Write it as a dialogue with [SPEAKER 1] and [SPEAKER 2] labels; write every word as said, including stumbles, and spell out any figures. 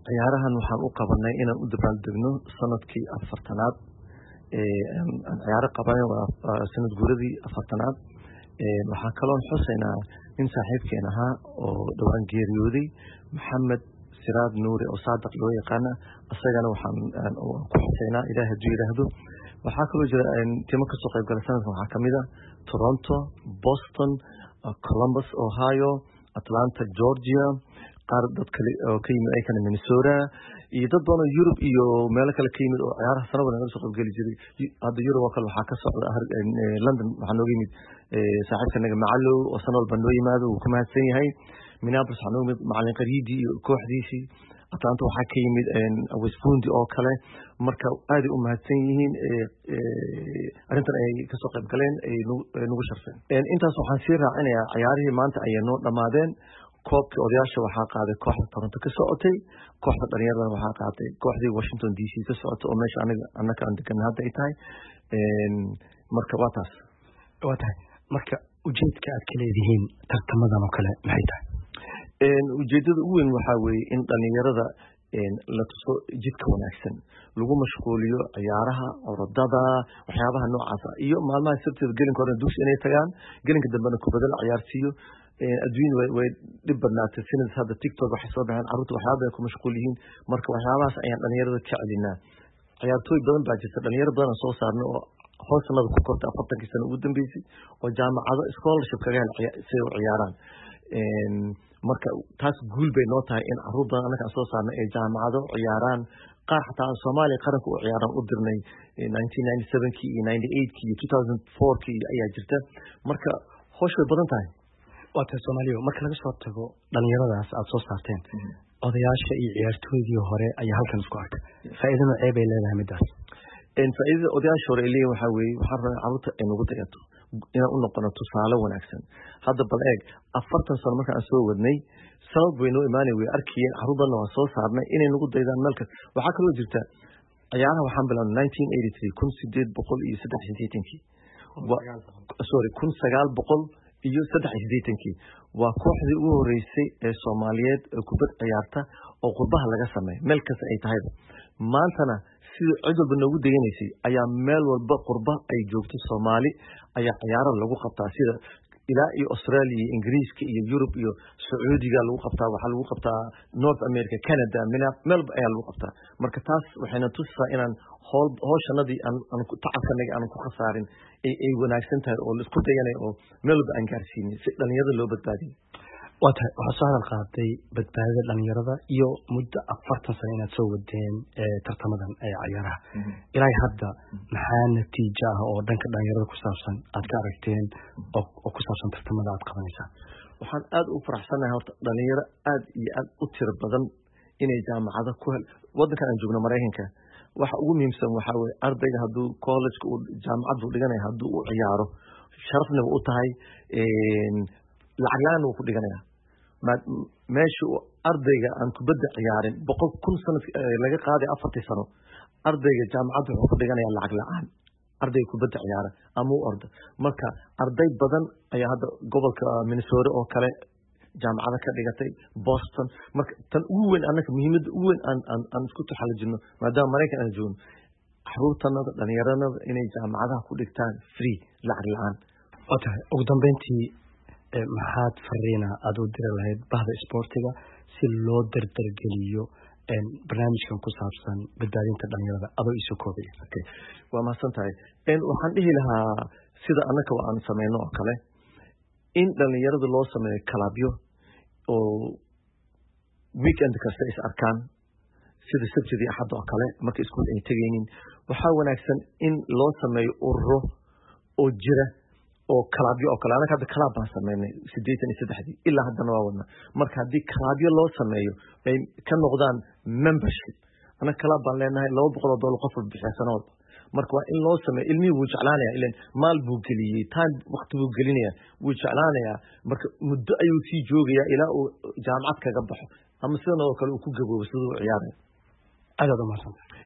[SPEAKER 1] ciyaarahan waxaan u qabanay inaan u dabaaldegno sanadkii afartanaad ee aan ciyaaro qabanay waa sanad guuradii afartanaad ee waxaa kaloo xusaynaa in saaxiibkeen ahaa oo dhawaan geeriyooday Maxamed Siraad Nuuri oo saadaq loo yaqaan asagana waxaan ku xusaynaa ilaahay hadduu yiraahdo waxaa kaloo jira timo ka soo qayb galay sanadkan waxaa kamid ah Toronto, Boston, Columbus, Ohio, Atlanta, Georgia, qaar dad kale oo ka yimid ay kana Minnesota iyo dad badan oo Europe iyo meelo kale ka yimid oo ciyaaraha sanad walba soo qayb gali jiray hadda Europe kale waxaa ka socda London waxaa nooga yimid saaxiibkanaga Macallow oo sanad walba noo yimaado uu ka mahadsan yahay Minneapolis waxaa nooga yimid macallin qariidi iyo kooxdiisii Atlanta waxaa ka yimid West Point oo kale marka aad u mahadsan yihiin arintan ay ka soo qayb galeen ay nagu sharfeen intaas waxaan sii raacinayaa ciyaarihii maanta ay noo dhamaadeen koobkii odayaasha waxaa qaaday kooxda Toronto ka socotay kooxda dhalinyarada waxaa qaaday kooxdii Washington D C ka socotay oo meesha aniga annaka aan degan hadda ay tahay marka waa taas
[SPEAKER 2] waa tahay marka ujeedka aad ka leedihiin tartamadan oo kale maxay tahay
[SPEAKER 1] ujeedada ugu weyn waxaa weeye in dhalinyarada la tuso jidka wanaagsan lagu mashquuliyo ciyaaraha orodada waxyaabaha noocaas iyo maalmaha sabtida gelinka hore dugsi inay tagaan gelinka dambena kubadda la ciyaarsiiyo adduun way dib badnaatay sinad hadda TikTok waxa soo baxeen carruurta waxyaabo ay ku mashquul yihiin marka waxyaabahaas ayaan dhalinyarada ka celinaa ciyaartooy badan baa jirta dhalinyaro badan soo saarnay oo hoosanada ku kortay afartankii sano ugu dambeysay oo jaamacado scholarship kaga helay si ay u ciyaaraan marka taas guul bay noo tahay in carruur badan annaga soo saarnay ay jaamacado ciyaaraan qaar xataa Soomaaliya qaranka u ciyaaraan u dirnay nineteen ninety-seven kii iyo ninety-eight kii iyo two thousand four kii ayaa jirta marka hoosh way badan tahay
[SPEAKER 2] waa tahay Soomaaliya marka laga soo tago dhalinyaradaas aad soo saarteen odayaasha iyo ciyaartooydii hore ayaa halkan isku arkay faa'iidada ay bay leedahay midaas
[SPEAKER 1] in faa'iidada odayaasha hore ilaa waxa weeye waxa rabaa carruurta ay nagu dayato inaan u noqono tusaale wanaagsan hadda bal eeg afartan sano markaan soo wadnay sabab weyn oo imaanay way arkiyeen carruurna waa soo saarnay inay nagu daydaan meelka waxa kale oo jirta ciyaaraha waxaan bilaabnay nineteen eighty-three kun sideed boqol iyo saddex iyo siddeetan kii sorry kun sagaal boqol iyo saddex iyo siddeetan kii waa kooxdii ugu horeysay ee Soomaaliyeed ee kubad ciyaarta oo qurbaha laga sameeyay meel kasta ay tahay maantana sida cid walba noogu deganaysay ayaa meel walba qurba ay joogto Soomaali ayaa ciyaaro lagu qabtaa sida ilaa iyo Australia iyo Ingiriiska iyo Europe iyo Sacuudiga lagu qabtaa waxa lagu qabtaa North America Canada meel ayaa lagu qabtaa marka taas waxayna tusaa inaan hool hooshanadii aan aan ku tacabkanay aan ku khasaarin ay ay wanaagsan tahay oo la isku dayanay oo meel walba aan gaarsiinay si dhalinyarada loo badbaadiyo
[SPEAKER 2] waa tahay waxaa soo hadal qaaday badbaadada dhalinyarada iyo muddo afartan sano inaad soo wadeen tartamadan ee ciyaaraha ilaa hadda maxaa natiijo ah oo dhanka dhalinyarada ku saabsan aad ka aragteen oo ku saabsan tartamada aad qabanaysaa
[SPEAKER 1] waxaan aad u faraxsanahay horta dhalinyaro aad iyo aad u tiro badan inay jaamacado ku hel wadankan aan joogno Mareykanka waxa ugu muhiimsan waxa weeye ardayga hadduu college uu jaamacad dhiganay hadduu u ciyaaro sharafna u tahay lacag la'aan uu ku dhiganayaa meesha ardayga aan kubadda ciyaarin boqol kun sano laga qaaday afartii sano ardayga jaamacadda wuxuu ku dhiganayaa lacag la'aan ardayga kubadda ciyaara ama u orda marka arday badan ayaa hadda gobolka Minnesota oo kale jaamacada ka dhigatay Boston marka tan ugu weyn annaka muhiimadda ugu weyn aan aan isku taxalujino maadaama Mareykan aan joogno carruurtanada dhalinyarada inay jaamacadaha ku dhigtaan free lacag la'aan
[SPEAKER 2] oo tahay ugu dambeyntii maxaad fariina aad u diri lahayd bahda isboortiga si loo dardargeliyo barnaamijkan ku saabsan badbaadinta dhalinyarada adoo isu koobaya
[SPEAKER 1] okay waa mahadsan tahay waxaan dhihi lahaa sida annaka aan sameyno oo kale in dhalinyarada loo sameeyo kalabyo oo weekend kasta is arkaan sida sabtidii axad oo kale marka iskuul ay tagaynin waxaa wanaagsan in loo sameeyo ururo oo jira oo kalabyo oo kale anaga hadda kalab baan sameynay siddeetan iyo saddexdii ilaa haddana waa wadna marka haddii kalabyo loo sameeyo ay ka noqdaan membership anaga kalab baan leenahay laba boqol oo dollar qof bixiya sano walba marka waa in loo sameeyo ilmihii wuu jeclaanaya ilan maal buu geliyey time waqti buu gelinaya wuu jeclaanaya marka muddo ayuu sii joogayaa ilaa uu jaamacad kaga baxo ama sidan oo kale uu ku gaboobo siduu u ciyaaraya
[SPEAKER 2] aad aad u mahadsantahay